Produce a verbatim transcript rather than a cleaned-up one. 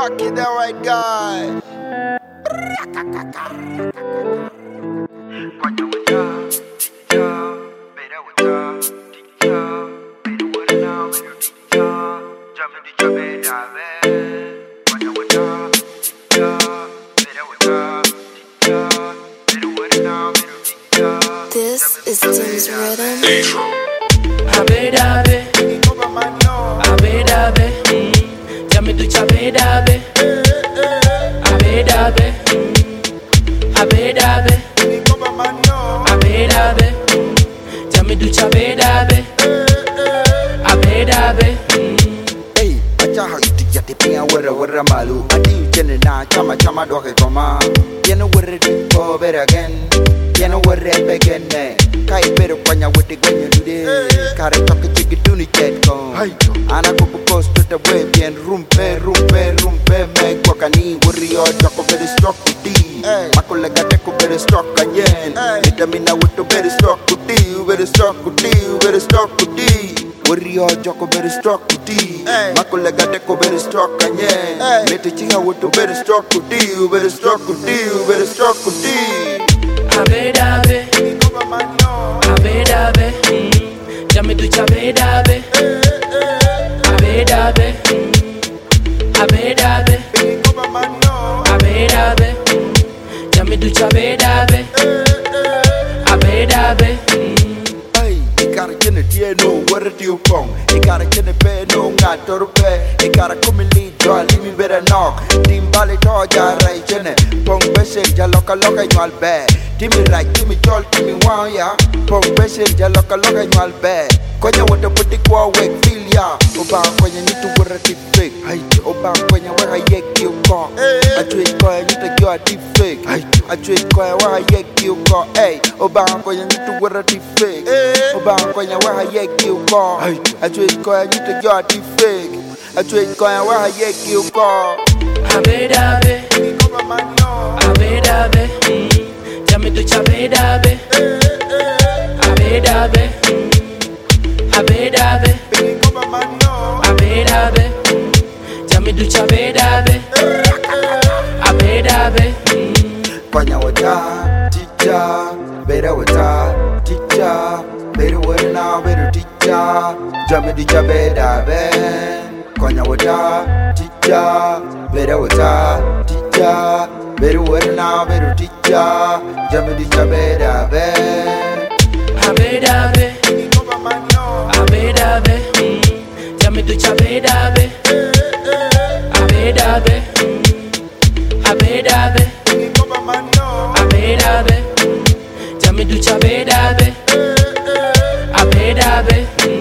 Rocky the right guy. This is Tim's Rhythm. Abedabe, abedabe, jami tu chabedabe, abedabe, abedabe, abedabe, jami tu chabedabe, abedabe. Hey, acha hagi jati piya wara wara malu. Adi jene na chama chama doke koma. Yeno wara di go better again. Yeno wara begin ne. Kai better kwanya wete gwenye dude. Kare toke chigi duni jet kon. Ana kubu coast to the way bien rumpe rumpe rumpe me kwa kani warrior chako better stock kuti. Mako lega teko better stock again. Vitamina wuto better stock kuti. Better stock kuti. Better stock kuti. Warrior chako better stock kuti. Mako lega teko better stock again. Mete chinga wuto better stock kuti. Better stock kuti. Better stock kuti. Abedabe, abedabe, jami tu chabedabe, abedabe, abedabe, abedabe, jami tu chabedabe, abedabe. Hey, you gotta get it, yeah, no, what do you come? You gotta get it, pay, no, not to repair. You gotta come and lead, joy, leave me better knock. Team Bali Toja, right, Jenny. Pong Bessin, Jaloka Loka, you all bad. Timmy right, Timmy Jol, Timmy Wow, ya. Pong Bessin, Jaloka Loka, you all bad. Konya want to put the core wake, feel ya. Oba, Konya need to wear a deep fake. Oba, Konya, where I yek you call. I treat Koya, you take your deep fake. I treat Koya, where I yek you call. Hey, Oba, Konya need to wear a deep fake. Oba, Konya, where I yek you call. I treat Koya, you take your deep fake. I treat Koya, where I yek you call. Abedabe, abedabe, jami tu chabedabe, abedabe, abedabe, abedabe, jami tu chabedabe, abedabe. Konya wata, teacher, better wata, teacher, better wata now, better teacher, jami tu chabedabe. Konya wata, teacher, better wata, teacher, better wata now, better teacher, jami tu chabedabe. Abedabe, abedabe, jami tu chabedabe, abedabe, abedabe, abedabe, jami tu chabedabe, abedabe.